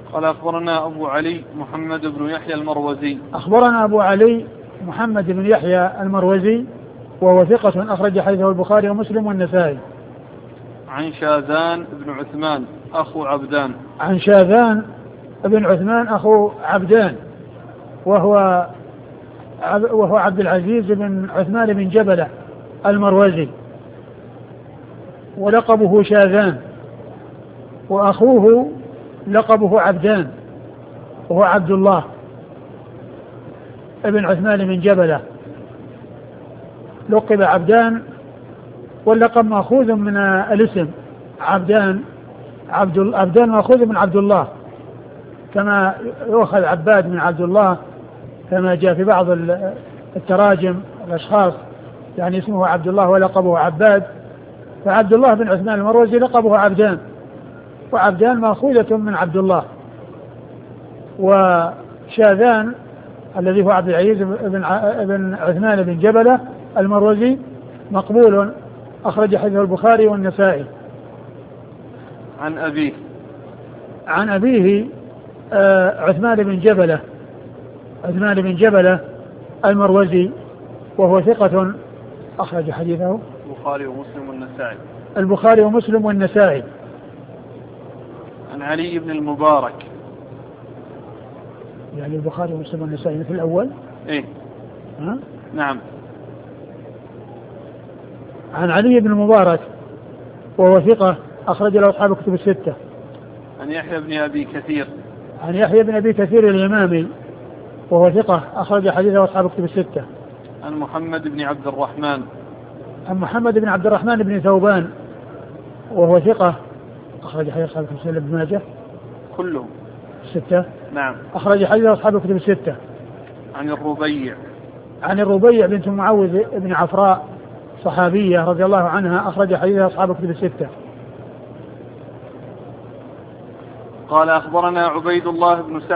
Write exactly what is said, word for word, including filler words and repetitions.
قال أخبرنا أبو علي محمد بن يحيى المروزي. أخبرنا أبو علي محمد بن يحيى المروزي وهو ثقة أخرج حديثه البخاري ومسلم والنسائي. عن شاذان بن عثمان أخو عبدان. عن شاذان بن عثمان أخو عبدان وهو وهو عبد العزيز بن عثمان بن جبلة المروزي ولقبه شاذان، وأخوه لقبه عبدان وهو عبد الله ابن عثمان بن جبلة، لقب عبدان واللقب مأخوذ من الاسم عبدان. عبد عبدان مأخوذ من عبد الله، كما يؤخذ عباد من عبد الله كما جاء في بعض التراجم الأشخاص يعني اسمه عبد الله ولقبه عباد، فعبد الله بن عثمان المروزي لقبه عبدان، وعبدان مأخوذة من عبد الله. وشاذان الذي هو عبد العزيز بن عثمان بن جبلة المروزي مقبول أخرج حديثه البخاري والنسائي. عن أبيه عن أبيه آه عثمان بن جبلة عثمان بن جبلة المروزي وهو ثقة أخرج حديثه البخاري ومسلم والنسائي. البخاري ومسلم والنسائي. عن علي بن المبارك. يعني البخاري ومسلم والنسائي مثل الأول. إيه ها؟ نعم. عن علي بن المبارك وهو ثقة أخرج له أصحاب الكتب الستة. عن يحيى بن أبي كثير. عن يحيى بن أبي كثير اليمامي وهو ثقة أخرج حديثه أصحاب الكتب الستة. عن محمد بن عبد الرحمن. عن محمد بن عبد الرحمن بن ثوبان وهو ثقة أخرج حديث أصحاب الكتب الستة. ابن ماجه كلهم الستة. نعم. أخرج حديث أصحاب الكتب الستة. عن الربيع. عن الربيع بنت معوذ بن عفراء صحابية رضي الله عنها أخرج حديث أصحاب الكتب الستة. قال أخبرنا عبيد الله بن سعد